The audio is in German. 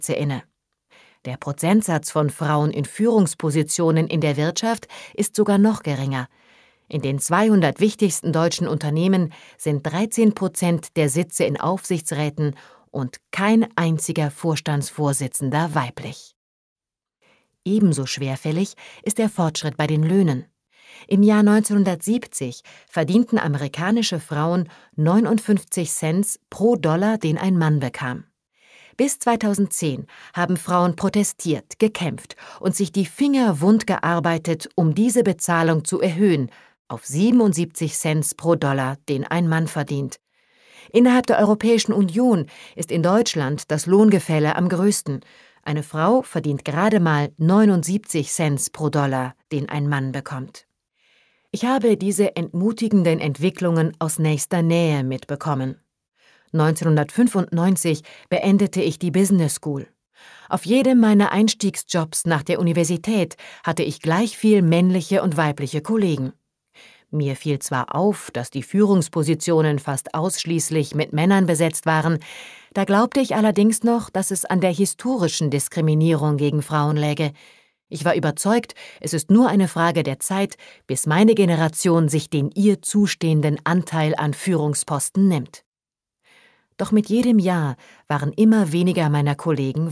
Sitze inne. Der Prozentsatz von Frauen in Führungspositionen in der Wirtschaft ist sogar noch geringer. In den 200 wichtigsten deutschen Unternehmen sind 13% der Sitze in Aufsichtsräten und kein einziger Vorstandsvorsitzender weiblich. Ebenso schwerfällig ist der Fortschritt bei den Löhnen. Im Jahr 1970 verdienten amerikanische Frauen 59 Cent pro Dollar, den ein Mann bekam. Bis 2010 haben Frauen protestiert, gekämpft und sich die Finger wund gearbeitet, um diese Bezahlung zu erhöhen auf 77 Cent pro Dollar, den ein Mann verdient. Innerhalb der Europäischen Union ist in Deutschland das Lohngefälle am größten. Eine Frau verdient gerade mal 79 Cent pro Dollar, den ein Mann bekommt. Ich habe diese entmutigenden Entwicklungen aus nächster Nähe mitbekommen. 1995 beendete ich die Business School. Auf jedem meiner Einstiegsjobs nach der Universität hatte ich gleich viel männliche und weibliche Kollegen. Mir fiel zwar auf, dass die Führungspositionen fast ausschließlich mit Männern besetzt waren, da glaubte ich allerdings noch, dass es an der historischen Diskriminierung gegen Frauen läge. Ich war überzeugt, es ist nur eine Frage der Zeit, bis meine Generation sich den ihr zustehenden Anteil an Führungsposten nimmt. Doch mit jedem Jahr waren immer weniger meiner Kollegen